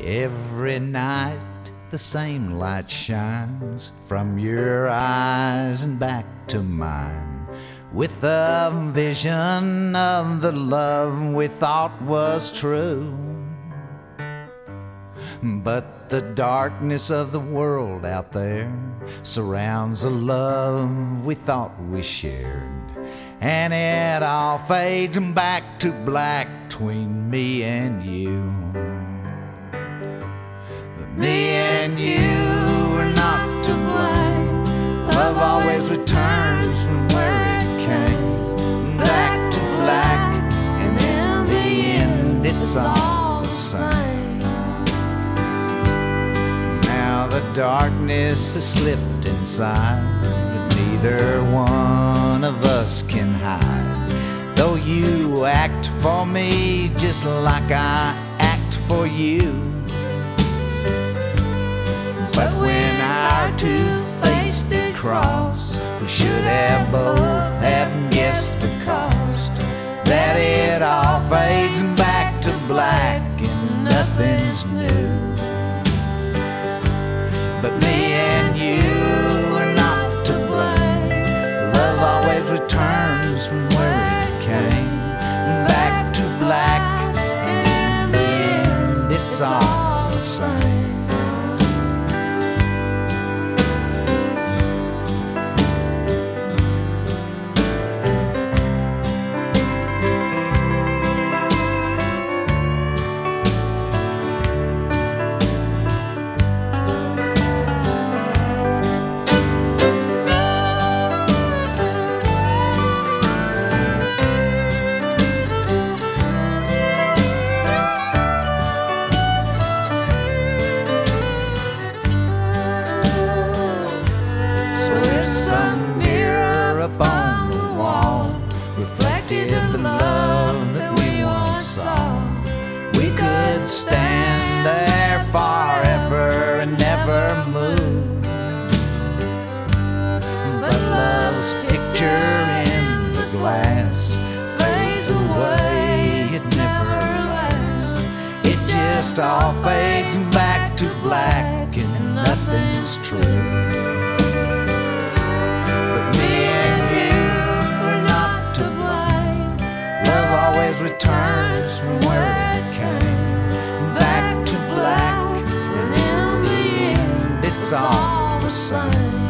Every night the same light shines from your eyes and back to mine, with a vision of the love we thought was true. But the darkness of the world out there surrounds the love we thought we shared, and it all fades back to black between me and you. But me and you are not to blame. Love always returns from where it came, back to black, and in the end it's all the same. Now the darkness has slipped inside, but neither one of us can hide. Though you act for me just like I act for you, but when our two faces did cross, we should have both have guessed the cost, that it all fades back to black and nothing's new. But me and you are not to blame. Love always returns from where it came, back to black, and in the end it's all the same. Reflected in the love that we once saw, we could stand there forever and never move. But love's picture in the glass fades away, it never lasts. It just all fades back to black and nothing's true. Returns from where it came, back to black, and in the end it's all the same.